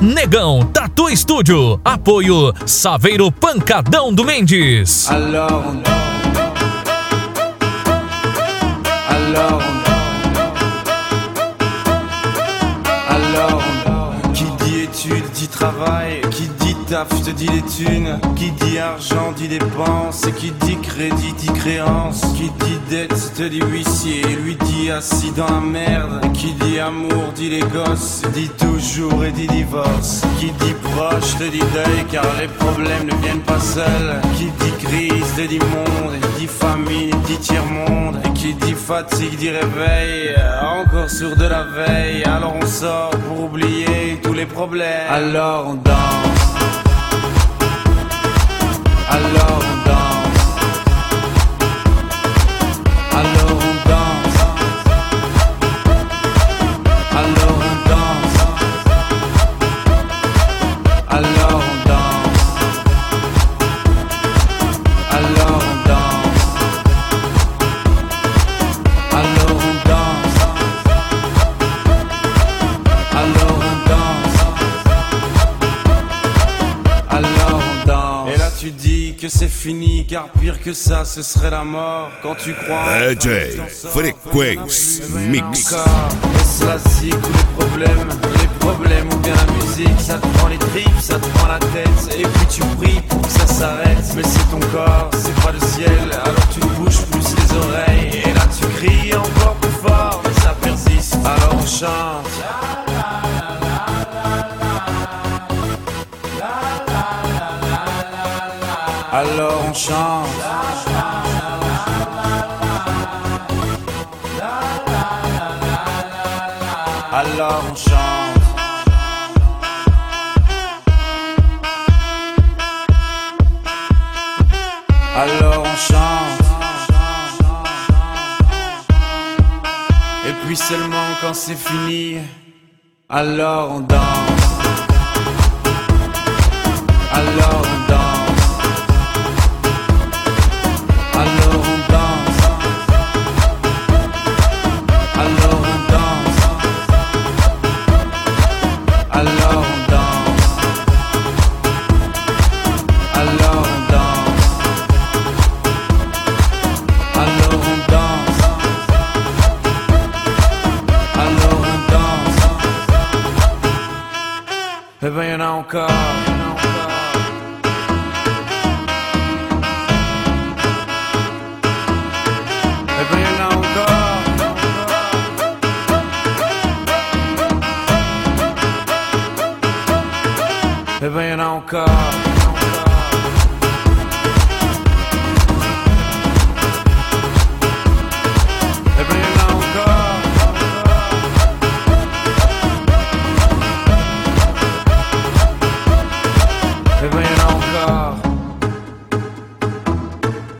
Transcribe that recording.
Negão Tatu Estúdio. Apoio Saveiro Pancadão do Mendes. Qui dit études dit travail, qui dit taf te dit les thunes, qui dit argent dit dépenses, et qui dit crédit dit créance, qui dit dette te dit huissier, lui dit assis dans la merde, qui dit amour dit les gosses, dit toujours et dit divorce, qui dit proche te dit deuil car les problèmes ne viennent pas seuls, qui dit crise te dit monde, dit famine dit tiers-monde, et qui dit fatigue dit réveil, encore sourd de la veille, alors on sort pour oublier tous les problèmes. Alors on danse, alors on danse, alors on danse, alors on danse, alors on danse, alors on danse, alors on danse, alors on danse, alors on danse. Et là tu dis que c'est fini, car pire que ça ce serait la mort. Quand tu crois DJ Frequenz Mix. Est-ce la zik ou les problèmes ou bien la musique. Ça te prend les tripes, ça te prend la tête, et puis tu pries pour que ça s'arrête. Mais c'est ton corps, c'est pas le ciel, alors tu te bouges plus les oreilles. Et là tu cries encore plus fort, mais ça persiste, alors on chante. Alors on chante. Alors on chante. Alors on chante. Et puis seulement quand c'est fini, alors on danse. Alors on danse. Alors on danse, alors on danse, alors on danse, alors on danse, alors on danse, alors on danse. Eh ben y'en a encore. Eh ben y'en a encore.